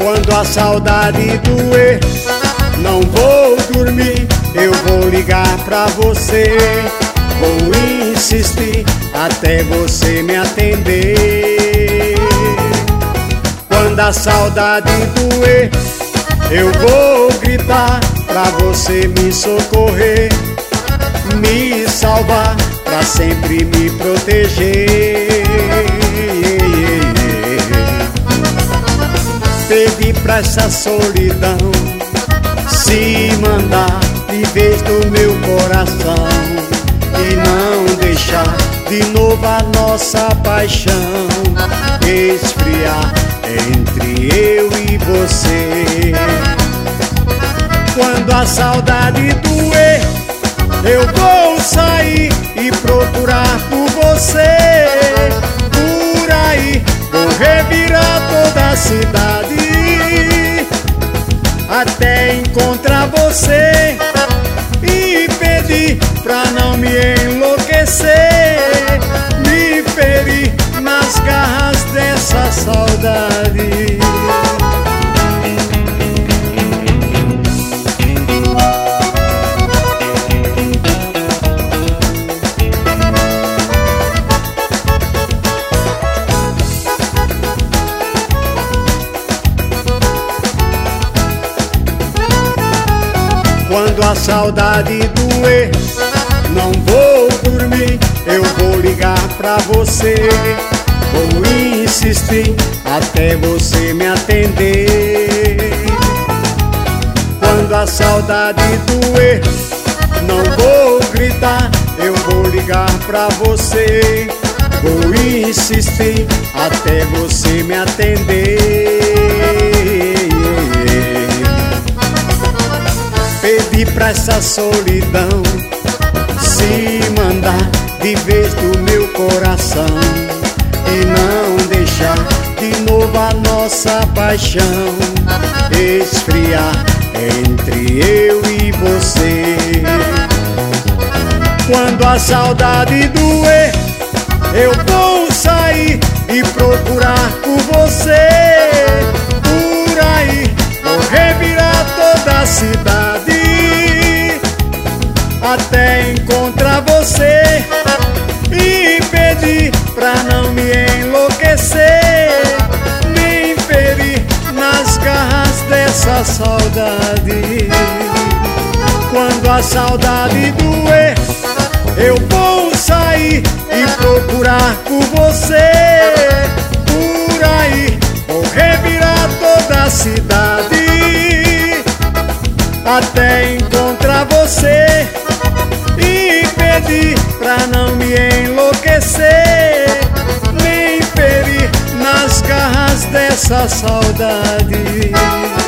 Quando a saudade doer, não vou dormir, eu vou ligar pra você. Vou insistir até você me atender. Quando a saudade doer, eu vou gritar pra você me socorrer, me salvar, pra sempre me proteger. Pedi pra essa solidão se mandar de vez do meu coração e não deixar de novo a nossa paixão esfriar entre eu e você. Quando a saudade doer, eu vou sair e procurar por você. Por aí vou revirar toda a cidade até encontrar você e pedir pra não me enlouquecer, me ferir nas garras dessa saudade. Quando a saudade doer, não vou dormir, eu vou ligar pra você. Vou insistir até você me atender. Quando a saudade doer, não vou gritar, eu vou ligar pra você. Vou insistir até você me atender. Pedi pra essa solidão se mandar de vez do meu coração e não deixar de novo a nossa paixão esfriar entre eu e você. Quando a saudade doer, eu vou sair e procurar por você. Por aí vou revirar toda a cidade até encontrar você e pedir pra não me enlouquecer, me ferir nas garras dessa saudade. Quando a saudade doer, eu vou sair e procurar por você. Por aí vou revirar toda a cidade até encontrar você e pedir pra não me enlouquecer, nem ferir nas garras dessa saudade.